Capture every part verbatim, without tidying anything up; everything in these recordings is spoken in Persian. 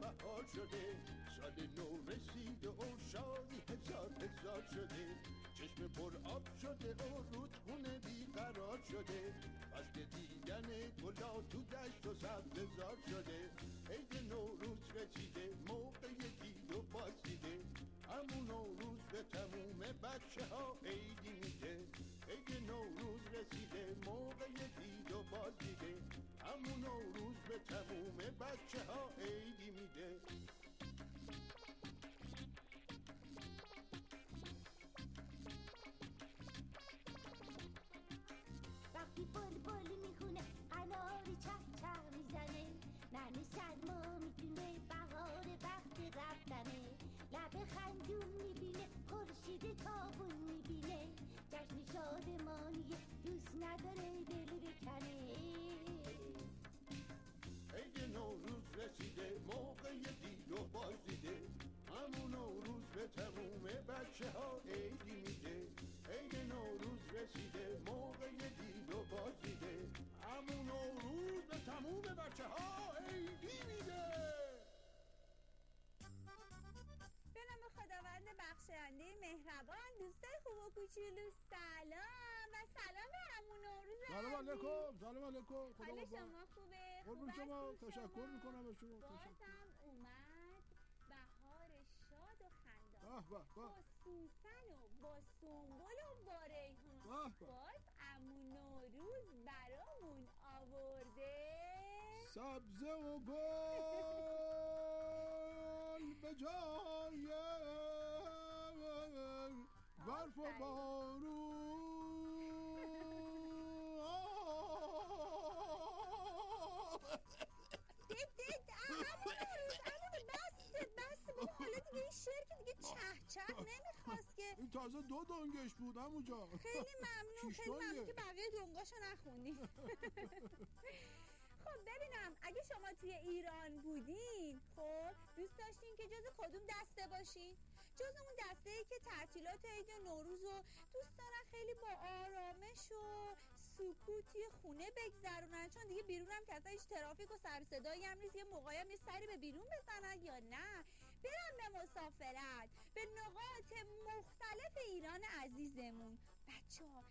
بهار شده، سال نو رسیده و شادی هزار هزار شده، چشم پر آب شده و رودخونه بیقرار شده، فصل دیدن گلا تو دشت و سبززار شده، عید نوروز رسیده موقع دید و بازدیده، همون نوروز به تموم بچه ها عیدی میده، عید نوروز رسیده موقع دید و بازدیده، همون نوروز به تموم بچه ها عیدی میده. وقتی بلبل میخونه قناری چه چه میزنه، ننه سرما میدونه بهار وقت رفتنه، لب خندون میبینه خورشید تابون میبینه، جشن شادمانیه دوست نداره دل بکنه. عید نوروز رسیده موقع دید و بازدیده، همون نوروز به تموم بچه ها عیدی میده، عید نوروز رسیده موقع دید و بازدیده، همون نوروز به تموم بچه ها عیدی میده. به نام خداوند بخشنده مهربان، دوستای خوب و کوچولو سلام و سلام به عمو نوروز. سلام علیکم. سلام علیکم. خدا حال قربان شما خوبه؟ قربون خوب شما. هستین تشکر شما؟ میکنم از شما. بازم تشکر. اومد بهار شاد و خندان، به به به. با سوسن و با سنبل و با ریحان، به به. باز عمو نوروز برامون آورده سبزه و گل به جای برف و بارون. دید دید عمو نوروز، عمو بس بس بابا، حالا دیگه این شعر که دیگه چه چه نمیخواست که. این تازه دو دنگش بود همون جا. خیلی ممنون، خیلی ممنون که بقیه دنگاشو نخوندی. خب ببینم اگه شما توی ایران بودین، خب دوست داشتین که جز کدوم دسته باشین؟ جز اون دسته ای که تعطیلات عید نوروز رو دوست دارن خیلی با آرامش و سکوتی خونه بگذرونن، چون دیگه بیرون هم که هیچ ترافیک و سر صدایی هم نیست، یه موقعی هم یه سری به بیرون بزنن، یا نه برن به مسافرت به نقاط مختلف ایران عزیزمون. بچه ها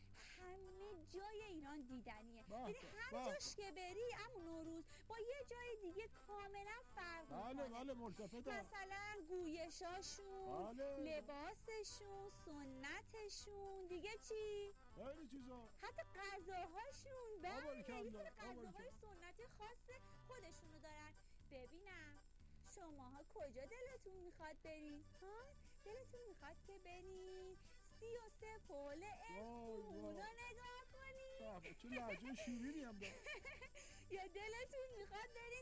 همه جای ایران دیدنیه، یعنی هر جاش که بری عمو نوروز با یه جای دیگه کاملا فرق میکنه. بله بله ملتفتم. مثلا گویشاشون، بله. لباسشون، سنتشون، دیگه چی؟ خیلی چیزا، حتی غذاهاشون. بله یه سری آباری غذاهای سنتی خاص خودشونو دارن. ببینم شماها کجا دلتون میخواد برین؟ ها؟ دلتون میخواد که برین سی و سه پل اسفون رو نگاه کنین؟ چه لحجه شیرینی هم داره. یا دلتون میخواد برین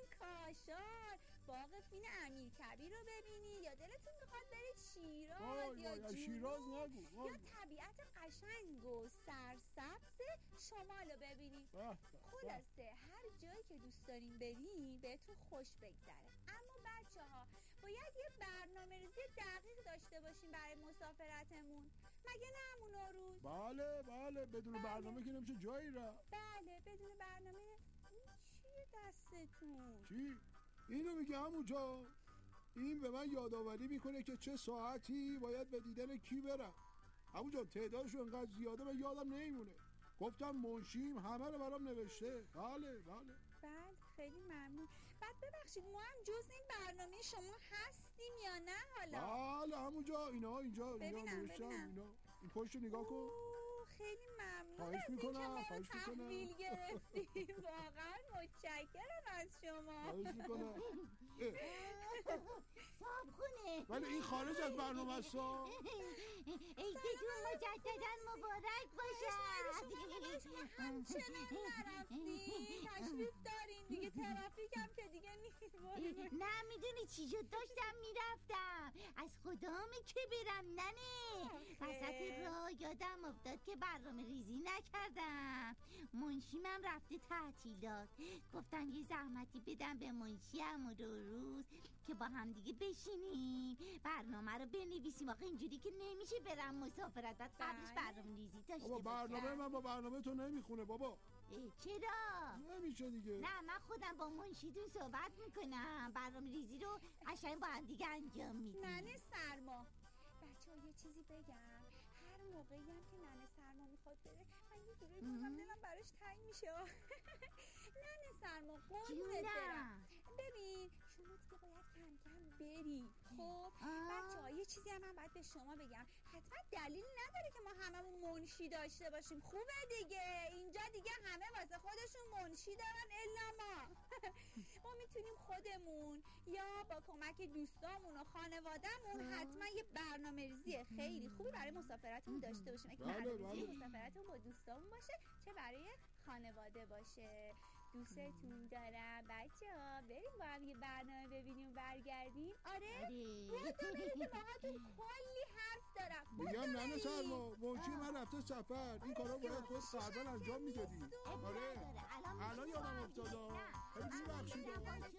کاشان باغ فین امیرکبیر رو ببینین؟ یا دلتون میخواد برید شیراز یا جنوب شیراز نگو. یا طبیعت قشنگ و سرسبز شمال رو ببینین؟ خلاصه هر جایی که دوست دارین برین بهتون خوش بگذره، اما بچه ها باید یه برنامه ریزی دقیق داشته باشین برای مسافرتمون، مگه نه عمو نوروز؟ بله بله بدون بله. برنامه که نمیشه جایی را. بله بدون برنامه. این چیه دستتون؟ چی؟ اینو میگه همونجا. این به من یادآوری میکنه که چه ساعتی باید به دیدن کی برم. همونجا تعدادشون انقدر زیاده من یادم نمیمونه. گفتم منشیم همه رو برام نوشته. بله بله بله خیلی ممنون. بعد ببخشید ما هم جز این برنامه شما هستیم یا نه حالا؟ بله همونجا اینا اینجا ببینم اینا نوشتم اینا. این پشت نگاه کن. خیلی ممنون خواهش از این که ما رو خواهش تحویل گرفتیم. واقعا متشکرم از شما. خواهش میکنم. صاحب خونه ولی این خارج از برنامه است. عیدتون مجددا مبارک باشه. همچنان نرفتیم، تشریف دارین دیگه، ترافیک هم که دیگه نیست. نه میدونی چی شد، داشتم میرفتم از خدامه که برم ننه، وسط راه یادم افتاد که برنامه ریزی نکردم. منشیمم رفته تعطیلات، گفتم یه زحمتی بدم به منشی عمو نوروز که با هم دیگه بشینیم برنامه رو بنویسیم. آخه اینجوری که نمیشه برم مسافرت، بعد قبلش برنامه ریزی داشته بابا برنامه باشم. من با برنامه تو نمیخونه بابا. چرا؟ نمیشه دیگه. نه من خودم با منشیدون صحبت میکنم، برنامه ریزی رو قشنگ با هم دیگه انجام میدیم. ننه سرما، بچه ها یه چیزی بگم، هر موقعی هم که ننه سرما میخواد بره من یه جوری بازم دلم براش تنگ میشه. ننه سرما قربونت برم، ببین شما دیگه باید کم کم بری. خب بچه ها یه چیزی هم من باید به شما بگم، حتما دلیلی نداره که ما هممون منشی داشته باشیم. خوبه دیگه، اینجا دیگه همه واسه خودشون منشی دارن الا ما. ما میتونیم خودمون یا با کمک دوستامون و خانوادهمون حتما یه برنامه ریزی خیلی خوبی برای مسافرتمون داشته باشیم. اگه برنامه ریزی مسافرتمون با دوستامون باشه چه برای خانواده باشه. دوستتون دارم بچه ها، بریم با هم یه برنامه ببینیم برگردیم. آره بودو بریم که باهاتون کلی حرف دارم. میگم ننه سرما، منشی من رفته سفر، این کارا باید خود قبلا انجام میدادی. آره الان یادم افتادا. خیلی ببخشید.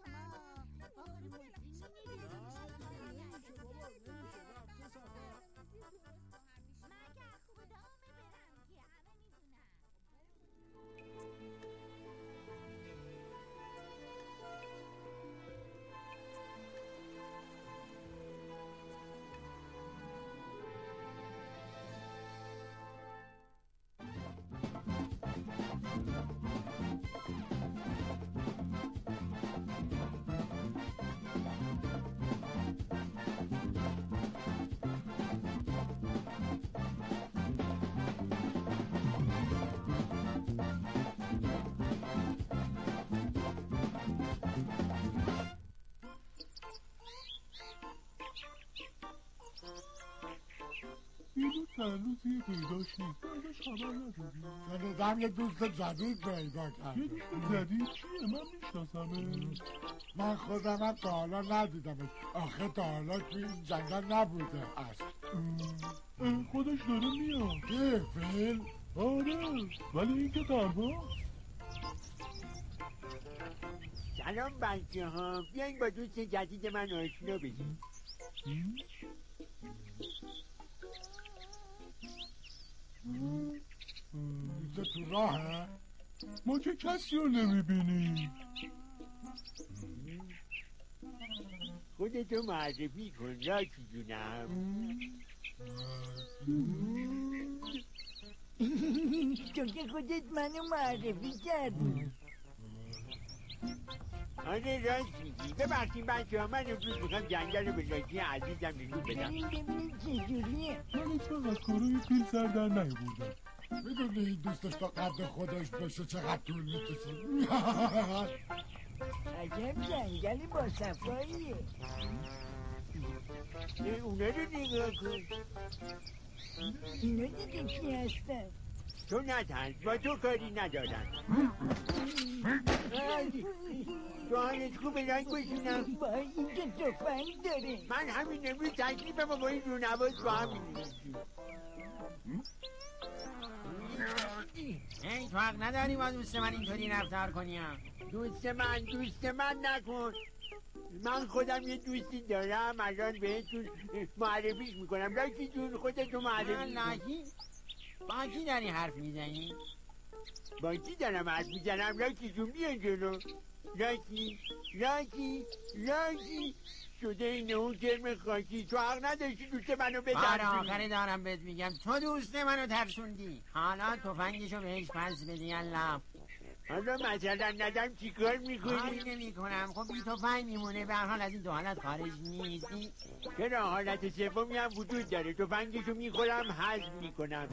چند روزی پیداش نیست، ازش خبر نداری؟ شنیدم یه دوست جدید پیدا کرده. یه دوست جدید چیه؟ من میشناسمش. من خودم هم تا حالا ندیدمش، آخه تا حالا توی این جنگل نبوده است. خودش داره میاد. چه فیل؟ آره ولی این که تنها. سلام بچه ها، بیاین با دوست جدید من آشنا بشیم. دوست تو راهه؟ ما که کسی رو نمیبینیم. خودتو معرفی کن راکی جونم. تو که خودت منو معرفی کردی. آره راست میگی. ببخشید بچه ها، من امروز میخوام جنگل رو به راکی عزیزم نشون بدم. بریم ببینیم چجوریه. من فقط کارای پیل سر در نیاوردم. میدونی دوستش تا قد خودش بشه چقدر طول میکشه. عجب جنگلی با صفاییه. اونا رو نگاه کن. اینا دیگه کی هستن؟ تو نترس، با تو کاری ندارن. تو حالت خوبه رنگ بشونم؟ با این که تفنگ داره. من همین امروز تکلیفم با این رونواز با همین میشیم. ای تو حق نداری با دوست من اینطوری رفتار کنیم. دوست من دوست من نکن. من خودم یه دوستی دارم، الان بهتون معرفیش میکنم. راکی جون خودتو معرفی کن. لاکی؟ با کی داری حرف میزنی؟ با کی دارم حرف میزنم؟ راکی جون بیان جلو. راکی راکی راکی شده این اون جرم خاکی. تو حق نداشتی دوست منو بار بترسونی. آخری دارم بهت میگم تو دوست منو ترسوندی. حالا تفنگشو بهش پس بدی الله. حالا مثلا ندم چی کار میکنی؟ کاری نمی کنم. خب بی تفنگ میمونه. به هر حال از این دو حالت خارج نیستی. چرا حالت سومی هم وجود داره. تفنگشو میخورم هضم میکنم.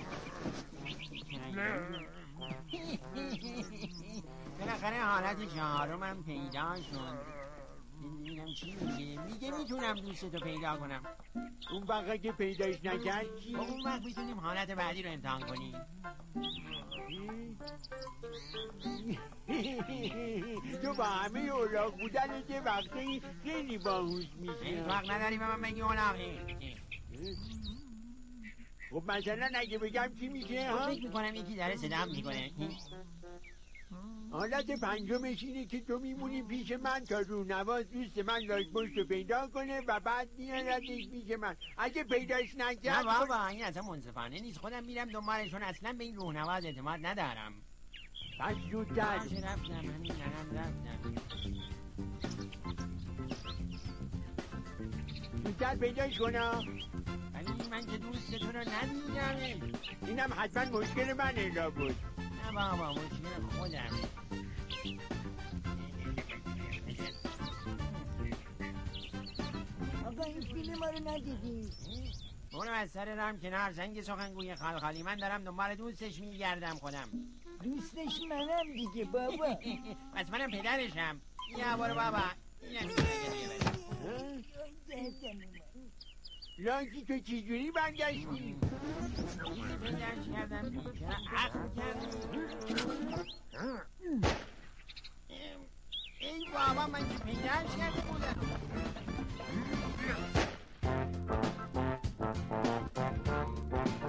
بالاخره حالت چهارمم پیدا شد. ببینم چی میگه. میگه میتونم دوستتو پیدا کنم. اون وقت که پیداش نکرد چی؟ اون وقت میتونیم حالت بعدی رو امتحان کنیم. تو با همه اولاق بودن یه وقتی خیلی باهوش میشه. وقت نداری به من بگی اولاقی. خب مثلا اگه بگم چی میشه ها؟ فکر میکنم یکی داره صدام میکنه. حالت پنجمش اینه که تو میمونی پیش من تا رونواز دوست من لاک‌پشت رو پیدا کنه و بعد میاردش پیش من. اگه پیداش نکرد نه بابا این اصلا منصفانه نیست. خودم میرم دنبالشون. اصلا به این رونواز اعتماد ندارم. پس زودتر چه رفتم همین الان رفتم. زودتر پیداش کنا. ولی من که دوست تو رو ندیدم. اینم حتما مشکل من را بود. نه بابا مشکل خودمه. آقا این فیلم ما رو ندیدی؟ برو از سر رم کنار زنگ سخنگوی خلخالی. من دارم دنبال دوستش میگردم خودم. دوستش منم دیگه بابا. پس منم پدرشم. یا برو بابا. لانکی تو چجوری برگشتی؟ پیداش کردم چرا عقل کردم. ای بابا من که پیداش کرده بودم.